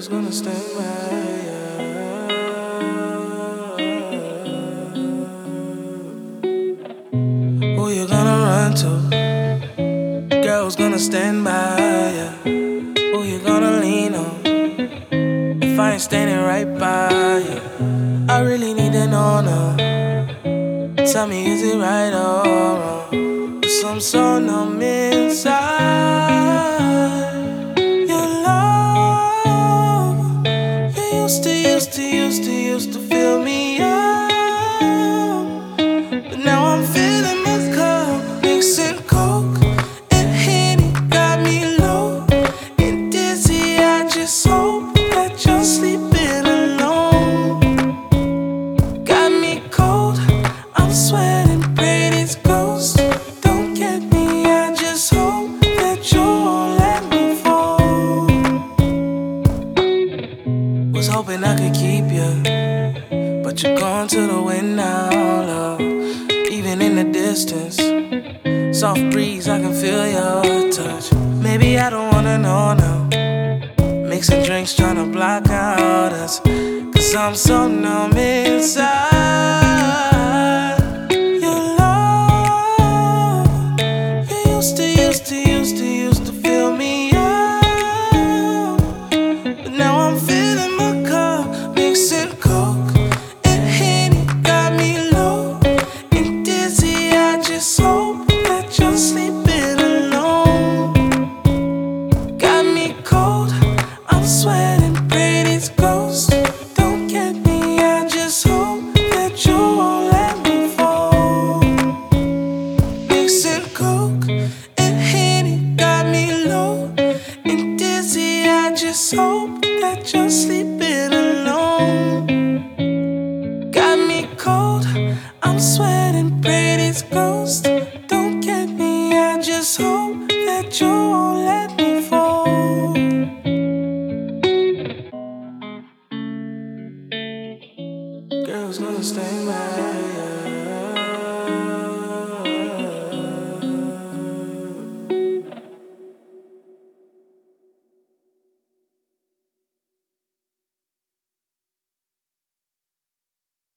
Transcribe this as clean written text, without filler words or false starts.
Girls gonna stand by you. Who you gonna run to? Girls gonna stand by you. Who you gonna lean on if I ain't standing right by you? I really need to know now. Tell me, is it right or wrong? 'Cause I'm so numb inside. Your love, you used to fill me up, but now I'm filling my cup, mixing coke and Henny, got me low and dizzy. I just hope that you're sleeping alone. Got me cold, I'm sweating, praying it's ghosts. Don't get me, I just hope that you won't let me fall. Was hoping I could keep you, but you're gone to the wind now, love. Even in the distance, soft breeze, I can feel your touch. Maybe I don't wanna know now. Mixing drinks, tryna block out us, 'cause I'm so numb inside. Your love, you used to fill me up, but now I'm filling my cup, mixing coke and Henny, got me low and dizzy. I just hope that you're sleeping alone. Got me cold, I'm sweating, praying it's ghosts. Don't get me, I just hope that you won't let me fall. Mixing coke and Henny, got me low and dizzy. I just hope that you're sleeping alone. Got me cold, I'm sweating, praying it's ghosts. Don't get me, I just hope that you won't let me fall. Girls gonna stand by you.